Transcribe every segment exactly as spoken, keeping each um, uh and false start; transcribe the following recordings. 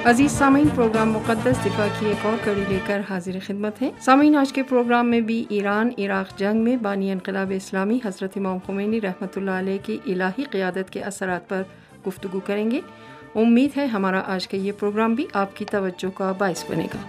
عزیز سامعین، پروگرام مقدس دفاع کی ایک اور کڑی لے کر حاضر خدمت ہیں۔ سامعین، آج کے پروگرام میں بھی ایران عراق جنگ میں بانی انقلاب اسلامی حضرت امام خمینی رحمۃ اللہ علیہ کی الہی قیادت کے اثرات پر گفتگو کریں گے۔ امید ہے ہمارا آج کا یہ پروگرام بھی آپ کی توجہ کا باعث بنے گا۔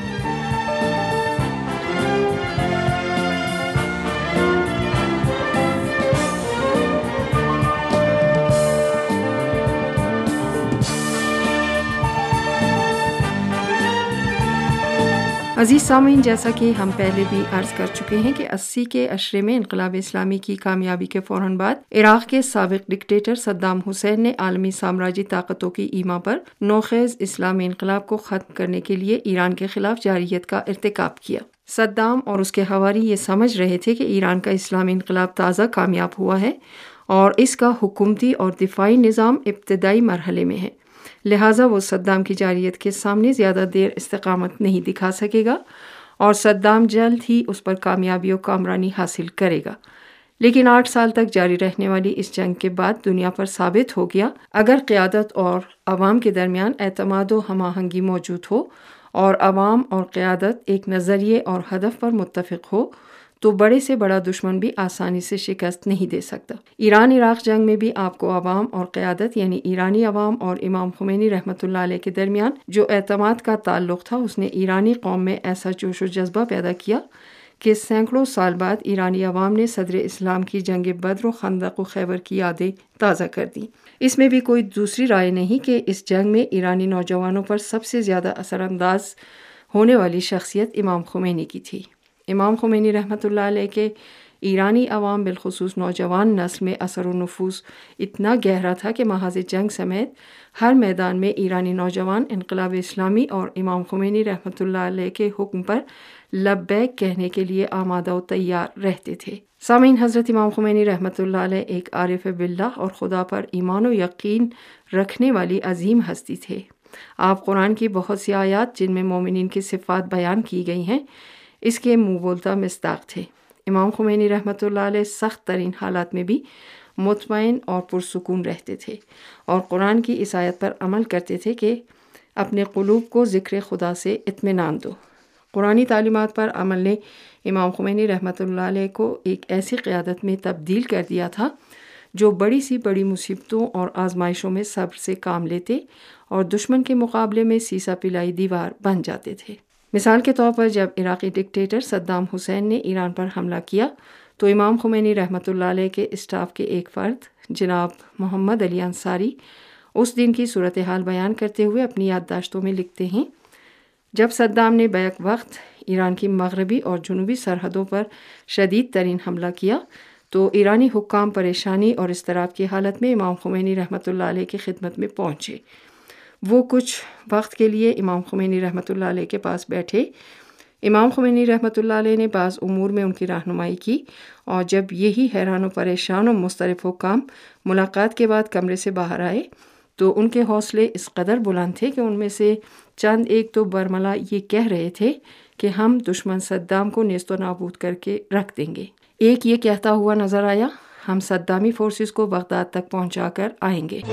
عزیز سامعین، جیسا کہ ہم پہلے بھی عرض کر چکے ہیں کہ اسی کے عشرے میں انقلاب اسلامی کی کامیابی کے فوراً بعد عراق کے سابق ڈکٹیٹر صدام حسین نے عالمی سامراجی طاقتوں کی ایما پر نوخیز اسلامی انقلاب کو ختم کرنے کے لیے ایران کے خلاف جارحیت کا ارتکاب کیا۔ صدام اور اس کے حواری یہ سمجھ رہے تھے کہ ایران کا اسلامی انقلاب تازہ کامیاب ہوا ہے اور اس کا حکومتی اور دفاعی نظام ابتدائی مرحلے میں ہے، لہٰذا وہ صدام کی جارحیت کے سامنے زیادہ دیر استقامت نہیں دکھا سکے گا اور صدام جلد ہی اس پر کامیابی و کامرانی حاصل کرے گا۔ لیکن آٹھ سال تک جاری رہنے والی اس جنگ کے بعد دنیا پر ثابت ہو گیا، اگر قیادت اور عوام کے درمیان اعتماد و ہم آہنگی موجود ہو اور عوام اور قیادت ایک نظریے اور ہدف پر متفق ہو تو بڑے سے بڑا دشمن بھی آسانی سے شکست نہیں دے سکتا۔ ایران عراق جنگ میں بھی آپ کو عوام اور قیادت یعنی ایرانی عوام اور امام خمینی رحمۃ اللہ علیہ کے درمیان جو اعتماد کا تعلق تھا، اس نے ایرانی قوم میں ایسا جوش و جذبہ پیدا کیا کہ سینکڑوں سال بعد ایرانی عوام نے صدر اسلام کی جنگ بدر و خندق و خیبر کی یادیں تازہ کر دیں۔ اس میں بھی کوئی دوسری رائے نہیں کہ اس جنگ میں ایرانی نوجوانوں پر سب سے زیادہ اثر انداز ہونے والی شخصیت امام خمینی کی تھی۔ امام خمینی رحمۃ اللہ علیہ کے ایرانی عوام بالخصوص نوجوان نسل میں اثر و نفوذ اتنا گہرا تھا کہ محاذ جنگ سمیت ہر میدان میں ایرانی نوجوان انقلاب اسلامی اور امام خمینی رحمۃ اللہ علیہ کے حکم پر لبیک کہنے کے لیے آمادہ و تیار رہتے تھے۔ سامعین، حضرت امام خمینی رحمۃ اللہ علیہ ایک عارف باللہ اور خدا پر ایمان و یقین رکھنے والی عظیم ہستی تھے۔ آپ قرآن کی بہت سی آیات جن میں مومنین کی صفات بیان کی گئی ہیں، اس کے منہ بولتا مصداق تھے۔ امام خمینی رحمۃ اللہ علیہ سخت ترین حالات میں بھی مطمئن اور پرسکون رہتے تھے اور قرآن کی اس آیت پر عمل کرتے تھے کہ اپنے قلوب کو ذکر خدا سے اطمینان دو۔ قرآنی تعلیمات پر عمل نے امام خمینی رحمۃ اللہ علیہ کو ایک ایسی قیادت میں تبدیل کر دیا تھا جو بڑی سی بڑی مصیبتوں اور آزمائشوں میں صبر سے کام لیتے اور دشمن کے مقابلے میں سیسا پلائی دیوار بن جاتے تھے۔ مثال کے طور پر جب عراقی ڈکٹیٹر صدام حسین نے ایران پر حملہ کیا تو امام خمینی رحمۃ اللہ علیہ کے اسٹاف کے ایک فرد جناب محمد علی انصاری اس دن کی صورتحال بیان کرتے ہوئے اپنی یادداشتوں میں لکھتے ہیں، جب صدام نے بیک وقت ایران کی مغربی اور جنوبی سرحدوں پر شدید ترین حملہ کیا تو ایرانی حکام پریشانی اور اضطراب کی حالت میں امام خمینی رحمۃ اللہ علیہ کی خدمت میں پہنچے۔ وہ کچھ وقت کے لیے امام خمینی رحمۃ اللہ علیہ کے پاس بیٹھے۔ امام خمینی رحمۃ اللہ علیہ نے بعض امور میں ان کی رہنمائی کی اور جب یہی حیران و پریشان و مضطرب حکام ملاقات کے بعد کمرے سے باہر آئے تو ان کے حوصلے اس قدر بلند تھے کہ ان میں سے چند ایک تو برملا یہ کہہ رہے تھے کہ ہم دشمن صدام کو نیست و نابود کر کے رکھ دیں گے۔ ایک یہ کہتا ہوا نظر آیا، ہم صدامی فورسز کو بغداد تک پہنچا کر آئیں گے۔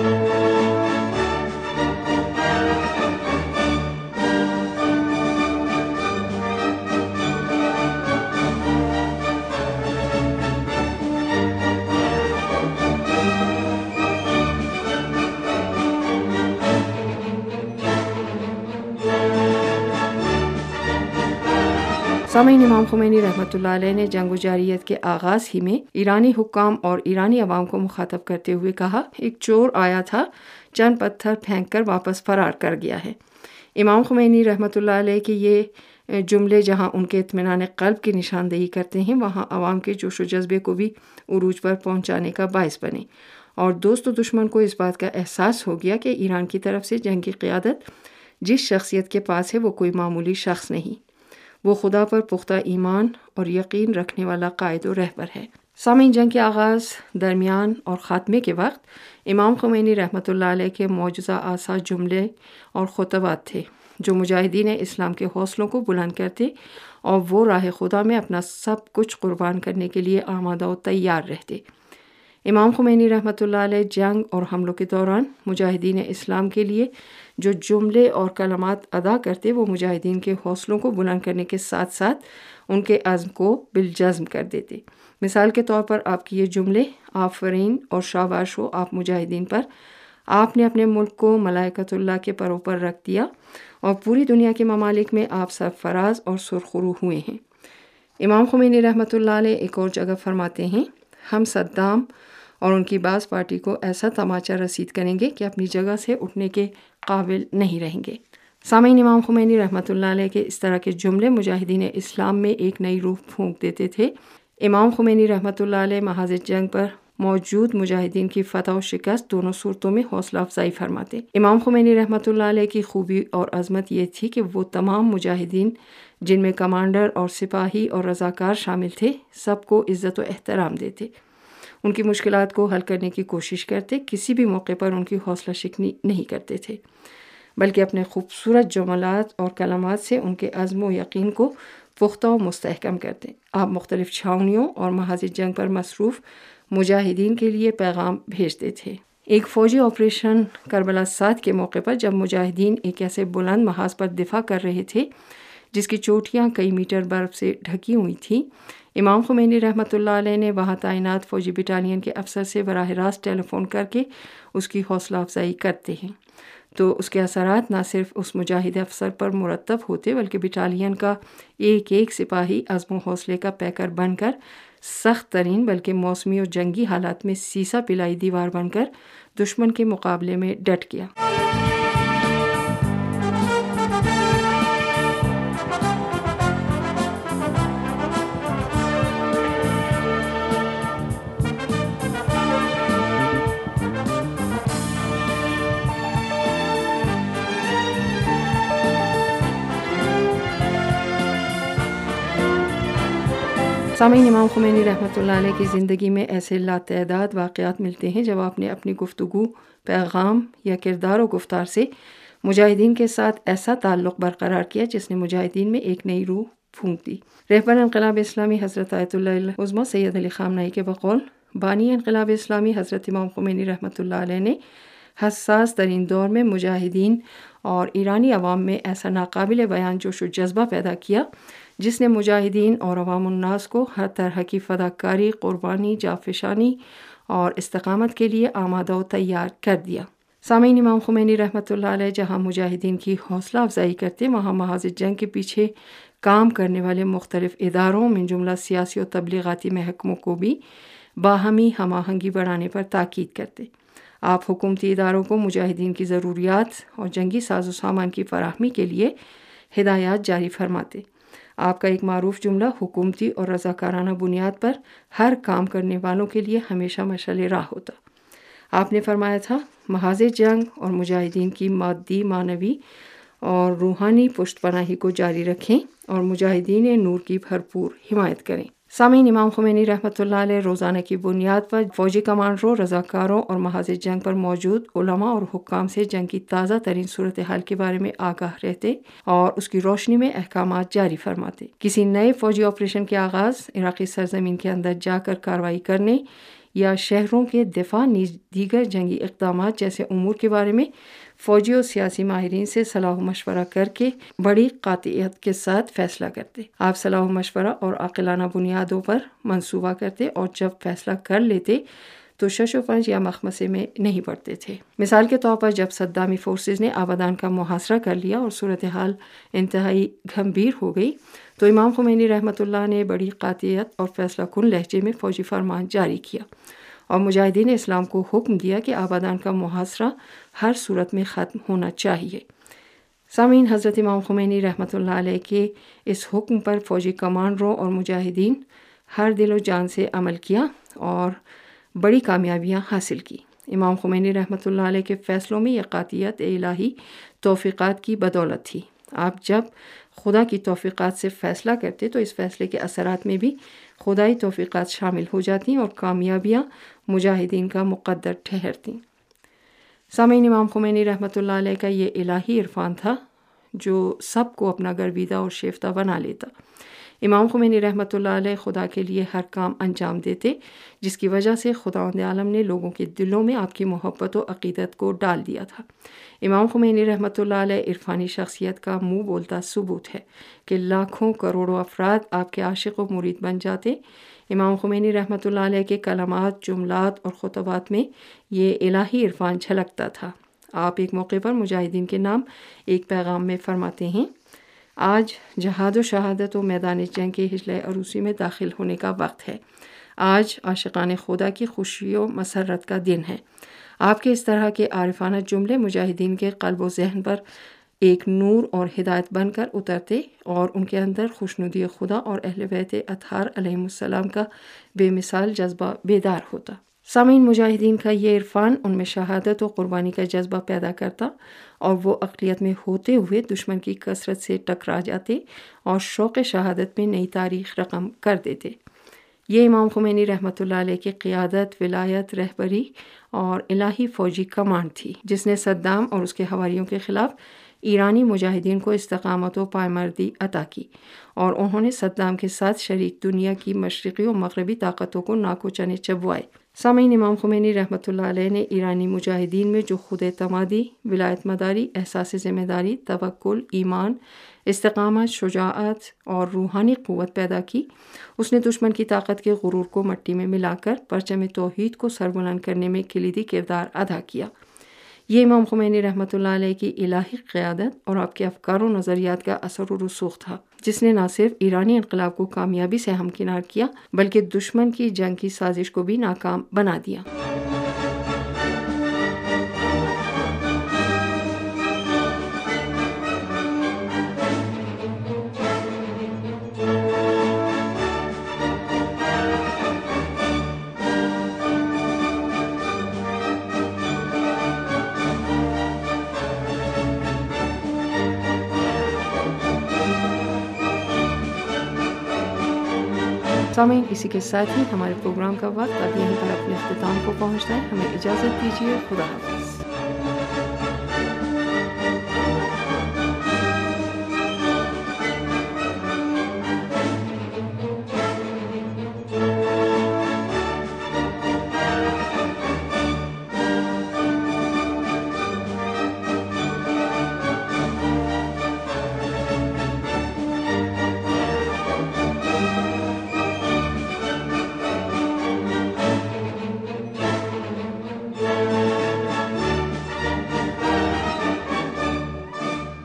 سامعین، امام خمینی رحمۃ اللہ علیہ نے جنگ و جارحیت کے آغاز ہی میں ایرانی حکام اور ایرانی عوام کو مخاطب کرتے ہوئے کہا، ایک چور آیا تھا، چند پتھر پھینک کر واپس فرار کر گیا ہے۔ امام خمینی رحمۃ اللہ علیہ کے یہ جملے جہاں ان کے اطمینان قلب کی نشاندہی کرتے ہیں، وہاں عوام کے جوش و جذبے کو بھی عروج پر پہنچانے کا باعث بنے اور دوست و دشمن کو اس بات کا احساس ہو گیا کہ ایران کی طرف سے جنگ کی قیادت جس شخصیت کے پاس ہے وہ کوئی معمولی شخص نہیں، وہ خدا پر پختہ ایمان اور یقین رکھنے والا قائد و رہبر ہے۔ سامعین، جنگ کے آغاز، درمیان اور خاتمے کے وقت امام خمینی رحمۃ اللہ علیہ کے معجزہ آسا جملے اور خطبات تھے جو مجاہدین اسلام کے حوصلوں کو بلند کرتے اور وہ راہ خدا میں اپنا سب کچھ قربان کرنے کے لیے آمادہ و تیار رہتے۔ امام خمینی رحمۃ اللہ علیہ جنگ اور حملوں کے دوران مجاہدین اسلام کے لیے جو جملے اور کلمات ادا کرتے وہ مجاہدین کے حوصلوں کو بلند کرنے کے ساتھ ساتھ ان کے عزم کو بالجزم کر دیتے۔ مثال کے طور پر آپ کی یہ جملے آفرین اور شاباش ہو آپ مجاہدین پر، آپ نے اپنے ملک کو ملائکۃ اللہ کے پروں پر رکھ دیا اور پوری دنیا کے ممالک میں آپ سرفراز اور سرخرو ہوئے ہیں۔ امام خمینی رحمۃ اللہ علیہ ایک اور جگہ فرماتے ہیں، ہم صدام اور ان کی بعض پارٹی کو ایسا تماچا رسید کریں گے کہ اپنی جگہ سے اٹھنے کے قابل نہیں رہیں گے۔ سامعین، امام خمینی رحمۃ اللہ علیہ کے اس طرح کے جملے مجاہدین اسلام میں ایک نئی روح پھونک دیتے تھے۔ امام خمینی رحمۃ اللہ علیہ محاذ جنگ پر موجود مجاہدین کی فتح و شکست دونوں صورتوں میں حوصلہ افزائی فرماتے۔ امام خمینی رحمۃ اللہ علیہ کی خوبی اور عظمت یہ تھی کہ وہ تمام مجاہدین جن میں کمانڈر اور سپاہی اور رضاکار شامل تھے سب کو عزت و احترام دیتے، ان کی مشکلات کو حل کرنے کی کوشش کرتے، کسی بھی موقع پر ان کی حوصلہ شکنی نہیں کرتے تھے، بلکہ اپنے خوبصورت جملات اور کلمات سے ان کے عزم و یقین کو پختہ و مستحکم کرتے۔ آپ مختلف چھاؤنیوں اور محاذ جنگ پر مصروف مجاہدین کے لیے پیغام بھیجتے تھے۔ ایک فوجی آپریشن کربلا سات کے موقع پر جب مجاہدین ایک ایسے بلند محاذ پر دفاع کر رہے تھے جس کی چوٹیاں کئی میٹر برف سے ڈھکی ہوئی تھیں، امام خمینی رحمۃ اللہ علیہ نے وہاں تعینات فوجی بٹالین کے افسر سے براہ راست ٹیلی فون کر کے اس کی حوصلہ افزائی کرتے ہیں، تو اس کے اثرات نہ صرف اس مجاہد افسر پر مرتب ہوتے بلکہ بٹالین کا ایک ایک سپاہی عزم و حوصلے کا پیکر بن کر سخت ترین بلکہ موسمی اور جنگی حالات میں سیسا پلائی دیوار بن کر دشمن کے مقابلے میں ڈٹ گیا۔ سامعین، امام خمینی رحمۃ اللہ علیہ کی زندگی میں ایسے لاتعداد واقعات ملتے ہیں جب آپ نے اپنی گفتگو، پیغام یا کردار و گفتار سے مجاہدین کے ساتھ ایسا تعلق برقرار کیا جس نے مجاہدین میں ایک نئی روح پھونک دی۔ رہبر انقلاب اسلامی حضرت آیت اللہ العظمہ سید علی خامنہئی کے بقول بانی انقلاب اسلامی حضرت امام خمینی رحمۃ اللہ علیہ نے حساس ترین دور میں مجاہدین اور ایرانی عوام میں ایسا ناقابل بیان جوش و جذبہ پیدا کیا جس نے مجاہدین اور عوام الناس کو ہر طرح کی فداکاری، قربانی، جانفشانی اور استقامت کے لیے آمادہ و تیار کر دیا۔ سامعین، امام خمینی رحمۃ اللہ علیہ جہاں مجاہدین کی حوصلہ افزائی کرتے وہاں محاذ جنگ کے پیچھے کام کرنے والے مختلف اداروں من جملہ سیاسی و تبلیغاتی محکموں کو بھی باہمی ہم آہنگی بڑھانے پر تاکید کرتے۔ آپ حکومتی اداروں کو مجاہدین کی ضروریات اور جنگی ساز و سامان کی فراہمی کے لیے ہدایات جاری فرماتے۔ آپ کا ایک معروف جملہ حکومتی اور رضاکارانہ بنیاد پر ہر کام کرنے والوں کے لیے ہمیشہ مشعل راہ ہوتا۔ آپ نے فرمایا تھا، محاذ جنگ اور مجاہدین کی مادی، معنوی اور روحانی پشت پناہی کو جاری رکھیں اور مجاہدین نور کی بھرپور حمایت کریں۔ سامعین، امام خمینی رحمۃ اللہ علیہ روزانہ کی بنیاد پر فوجی کمانڈروں، رضاکاروں اور محاذ جنگ پر موجود علماء اور حکام سے جنگ کی تازہ ترین صورتحال کے بارے میں آگاہ رہتے اور اس کی روشنی میں احکامات جاری فرماتے۔ کسی نئے فوجی آپریشن کے آغاز، عراقی سرزمین کے اندر جا کر کارروائی کرنے یا شہروں کے دفاع نیز دیگر جنگی اقدامات جیسے امور کے بارے میں فوجی اور سیاسی ماہرین سے صلاح و مشورہ کر کے بڑی قاطعیت کے ساتھ فیصلہ کرتے۔ آپ صلاح و مشورہ اور عاقلانہ بنیادوں پر منصوبہ کرتے اور جب فیصلہ کر لیتے تو شش و پنج یا مخمسے میں نہیں پڑتے تھے۔ مثال کے طور پر جب صدامی فورسز نے آبادان کا محاصرہ کر لیا اور صورتحال انتہائی گھمبیر ہو گئی تو امام خمینی رحمۃ اللہ نے بڑی قاطعیت اور فیصلہ کن لہجے میں فوجی فرمان جاری کیا اور مجاہدین اسلام کو حکم دیا کہ آبادان کا محاصرہ ہر صورت میں ختم ہونا چاہیے۔ سامعین، حضرت امام خمینی رحمۃ اللہ علیہ کے اس حکم پر فوجی کمانڈروں اور مجاہدین ہر دل و جان سے عمل کیا اور بڑی کامیابیاں حاصل کی۔ امام خمینی رحمۃ اللہ علیہ کے فیصلوں میں یہ قاطعیت الہی توفیقات کی بدولت تھی۔ آپ جب خدا کی توفیقات سے فیصلہ کرتے تو اس فیصلے کے اثرات میں بھی خدائی توفیقات شامل ہو جاتی اور کامیابیاں مجاہدین کا مقدر ٹھہرتی۔ سامعین، امام خمینی رحمۃ اللہ علیہ کا یہ الہی عرفان تھا جو سب کو اپنا گرویدہ اور شیفتہ بنا لیتا۔ امام خمینی رحمۃ اللہ علیہ خدا کے لیے ہر کام انجام دیتے، جس کی وجہ سے خداوند عالم نے لوگوں کے دلوں میں آپ کی محبت و عقیدت کو ڈال دیا تھا۔ امام خمینی رحمۃ اللہ علیہ عرفانی شخصیت کا منہ بولتا ثبوت ہے کہ لاکھوں کروڑوں افراد آپ کے عاشق و مرید بن جاتے۔ امام خمینی رحمۃ اللہ علیہ کے کلمات، جملات اور خطبات میں یہ الہی عرفان جھلکتا تھا۔ آپ ایک موقع پر مجاہدین کے نام ایک پیغام میں فرماتے ہیں، آج جہاد و شہادت و میدان جنگ کے ہجلہ عروسی میں داخل ہونے کا وقت ہے۔ آج عاشقان خدا کی خوشی و مسرت کا دن ہے۔ آپ کے اس طرح کے عارفانہ جملے مجاہدین کے قلب و ذہن پر ایک نور اور ہدایت بن کر اترتے اور ان کے اندر خوشنودی خدا اور اہل بیت اطہار علیہم السلام کا بے مثال جذبہ بیدار ہوتا۔ سامعین، مجاہدین کا یہ عرفان ان میں شہادت و قربانی کا جذبہ پیدا کرتا اور وہ اقلیت میں ہوتے ہوئے دشمن کی کثرت سے ٹکرا جاتے اور شوق شہادت میں نئی تاریخ رقم کر دیتے۔ یہ امام خمینی رحمۃ اللہ علیہ کی قیادت، ولایت، رہبری اور الہی فوجی کمانڈ تھی، جس نے صدام اور اس کے حواریوں کے خلاف ایرانی مجاہدین کو استقامت و پائمردی عطا کی، اور انہوں نے صدام کے ساتھ شریک دنیا کی مشرقی و مغربی طاقتوں کو ناکو چنے چبوائے۔ سامعین، امام خمینی رحمۃ اللہ علیہ نے ایرانی مجاہدین میں جو خود اعتمادی، ولایت مداری، احساس ذمہ داری، توکل، ایمان، استقامت، شجاعت اور روحانی قوت پیدا کی، اس نے دشمن کی طاقت کے غرور کو مٹی میں ملا کر پرچم توحید کو سربلند کرنے میں کلیدی کردار ادا کیا۔ یہ امام خمینی رحمۃ اللہ علیہ کی الہی قیادت اور آپ کے افکار و نظریات کا اثر و رسوخ تھا، جس نے نہ صرف ایرانی انقلاب کو کامیابی سے ہمکنار کیا بلکہ دشمن کی جنگ کی سازش کو بھی ناکام بنا دیا۔ سامعین، اسی کے ساتھ ہی ہمارے پروگرام کا وقت اب یہیں پر اپنے اختتام کو پہنچتا ہے۔ ہمیں اجازت دیجیے، خدا حافظ۔